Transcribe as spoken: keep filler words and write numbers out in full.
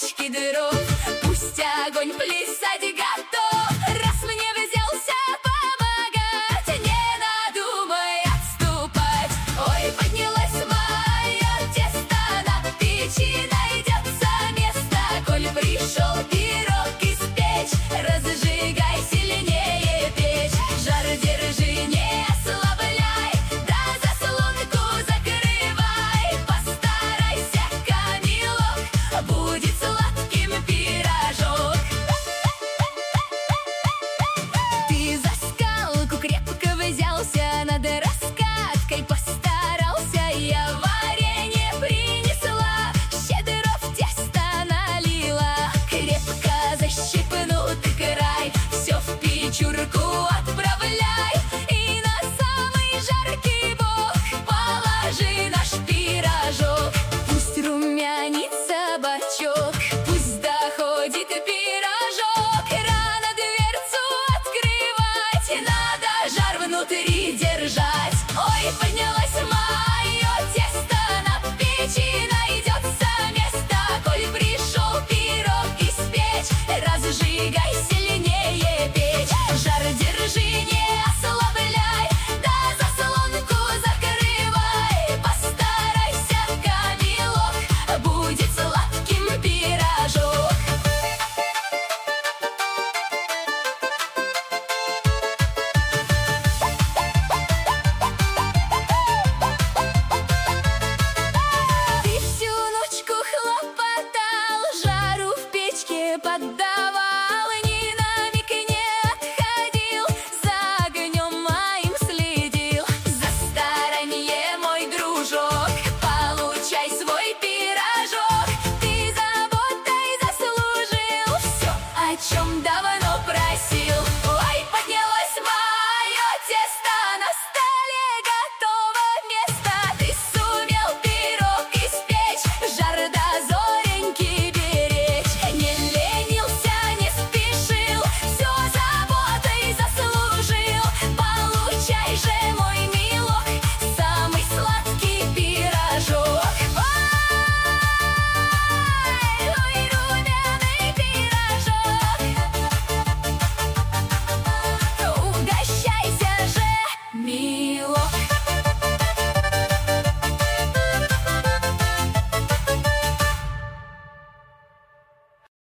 пачки дров. Пусть огонь плясать готов. Раз мне взялся помогать, не надумай отступать. Ой, поднялась мое тесто, на печи найдется место. Коль пришел пирог испечь, разжигай сильнее печь. Жар держи, не ослабляй, да заслонку закрывай. Постарайся, Камилок, будет сладким пирожок. Ты за скалку крепко взялся, над раскаткой постарался. Я варенье принесла, щедро в тесто налила. Крепко защипнутый край все в печурку отправляй. И на самый жаркий бок положи наш пирожок. Пусть румянится бочок, пусть доходит пирожок. Рано дверцу открывать, надо жар внутри держать. Ой, поднялась мое тесто, на печи найдется место. Коль пришел пирог испечь, разжигай